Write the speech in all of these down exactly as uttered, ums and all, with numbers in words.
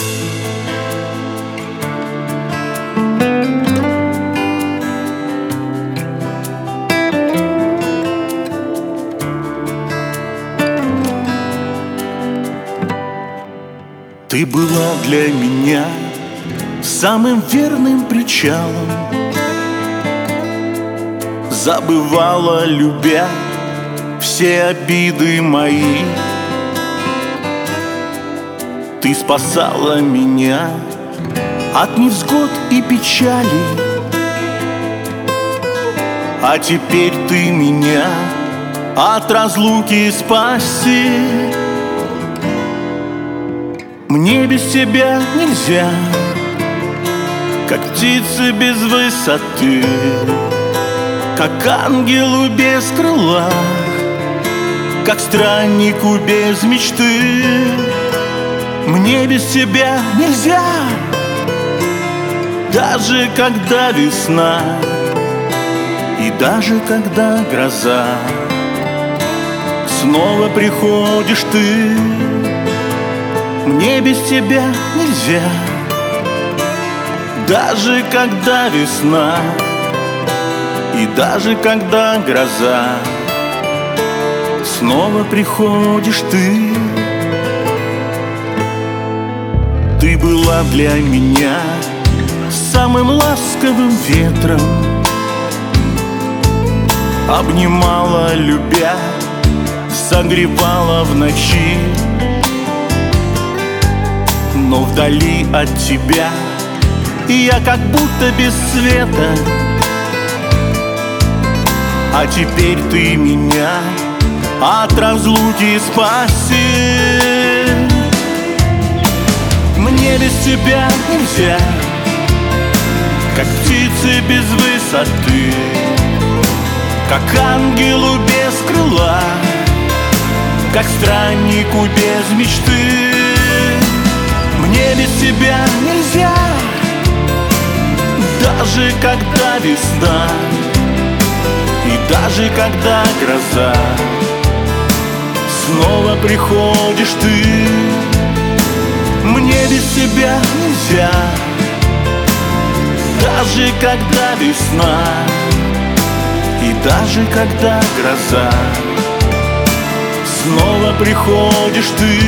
Ты была для меня самым верным причалом, забывала, любя, все обиды мои. Ты спасала меня от невзгод и печали, а теперь ты меня от разлуки спаси. Мне без тебя нельзя, как птице без высоты, как ангелу без крыла, как страннику без мечты. Мне без тебя нельзя, даже когда весна и даже когда гроза. Снова приходишь ты. Мне без тебя нельзя, даже когда весна и даже когда гроза. Снова приходишь ты. Ты была для меня самым ласковым ветром, обнимала, любя, согревала в ночи. Но вдали от тебя я как будто без света. А теперь ты меня от разлуки спаси. Мне без тебя нельзя, как птице без высоты, как ангелу без крыла, как страннику без мечты. Мне без тебя нельзя, даже когда весна и даже когда гроза. Снова приходишь ты. Мне без тебя нельзя, даже когда весна и даже когда гроза. Снова приходишь ты.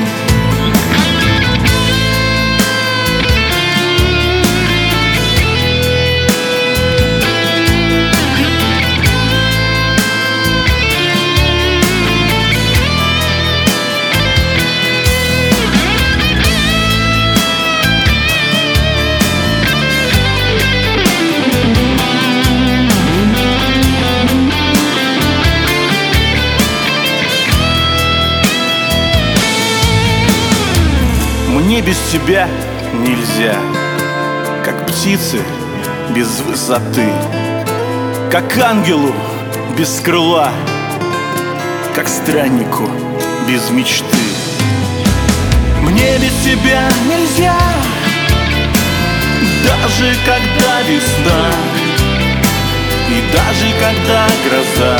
Мне без тебя нельзя, как птице без высоты, как ангелу без крыла, как страннику без мечты. Мне без тебя нельзя, даже когда весна и даже когда гроза.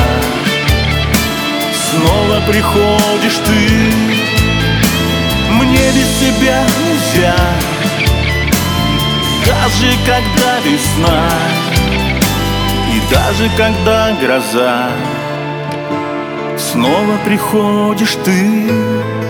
Снова приходишь ты. Мне без тебя нельзя, даже когда весна и даже когда гроза. Снова приходишь ты.